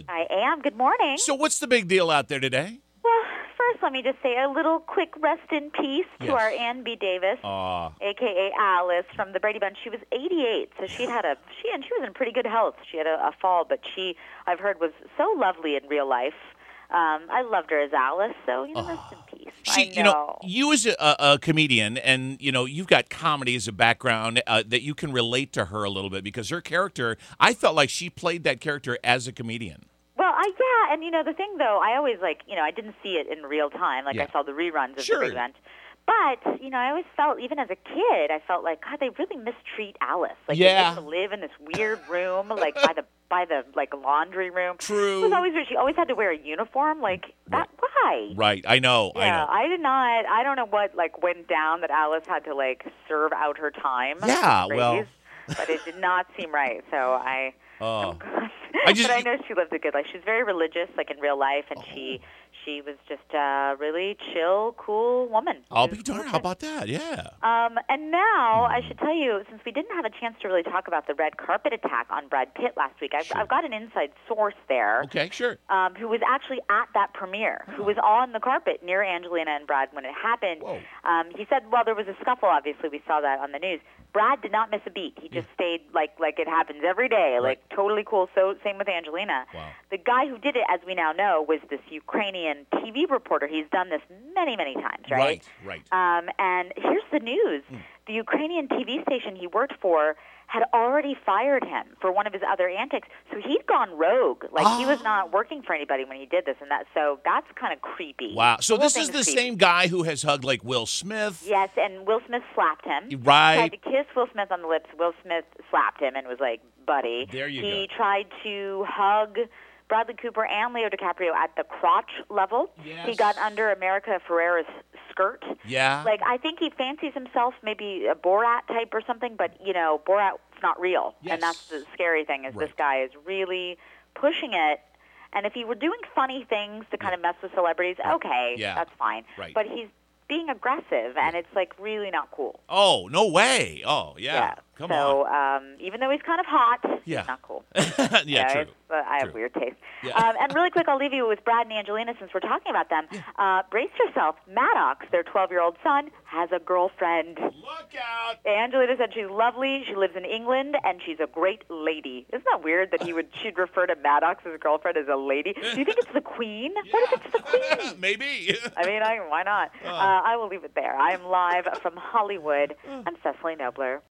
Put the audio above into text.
I am. Good morning. So what's the big deal out there today? Well, first, let me just say a little quick rest in peace to Yes. our Ann B. Davis, Aw. a.k.a. Alice from the Brady Bunch. She was 88, so she was in pretty good health. She had a fall, but I've heard, was so lovely in real life. I loved her as Alice, so, rest in peace. I know. You as a comedian, and, you've got comedy as a background, that you can relate to her a little bit because her character, I felt like she played that character as a comedian. Well, yeah, and the thing though, I always I didn't see it in real time. I saw the reruns of the Big Event. But, I always felt, even as a kid, I felt like, God, they really mistreat Alice. They make her live in this weird room, by the laundry room. True. It was always weird. She always had to wear a uniform. That, why? Right, I know. Yeah, I did not. I don't know what, went down that Alice had to, serve out her time. Yeah, well. But it did not seem right, so Oh. But I know she lived a good life. She was very religious, in real life, and she was just a really chill, cool woman. I'll be darned. How about that? Yeah. And now, I should tell you, since we didn't have a chance to really talk about the red carpet attack on Brad Pitt last week, I've got an inside source there. Okay, sure. Who was actually at that premiere, who was on the carpet near Angelina and Brad when it happened. Whoa. He said, well, there was a scuffle, obviously. We saw that on the news. Brad did not miss a beat. He just stayed like it happens every day, totally cool. So same with Angelina. Wow. The guy who did it, as we now know, was this Ukrainian TV reporter. He's done this many, many times, right? Right. And here's the news. The Ukrainian TV station he worked for had already fired him for one of his other antics. So he'd gone rogue. He was not working for anybody when he did this. So that's kind of creepy. Wow. So this is the same guy who has hugged, Will Smith? Yes, and Will Smith slapped him. Right. He tried to kiss Will Smith on the lips. Will Smith slapped him and was like, buddy. There you go. He tried to hug Bradley Cooper and Leo DiCaprio at the crotch level. Yes. He got under America Ferrera's skirt. Yeah. I think he fancies himself maybe a Borat type or something, but, Borat's not real. Yes. And that's the scary thing is this guy is really pushing it. And if he were doing funny things to kind of mess with celebrities, okay, that's fine. Right. But he's being aggressive, and it's, really not cool. Oh, no way. Oh, yeah. Come on. So even though he's kind of hot, Yeah. he's not cool. Yeah, true. I have True. weird taste. Yeah. And really quick, I'll leave you with Brad and Angelina since we're talking about them. Brace yourself. Maddox, their 12-year-old son, has a girlfriend. Look out. Angelina said she's lovely. She lives in England, and she's a great lady. Isn't that weird that she'd refer to Maddox's girlfriend as a lady? Do you think it's the Queen? What if it's the Queen? Maybe. Why not? I will leave it there. I am live from Hollywood. I'm Cecily Nobler.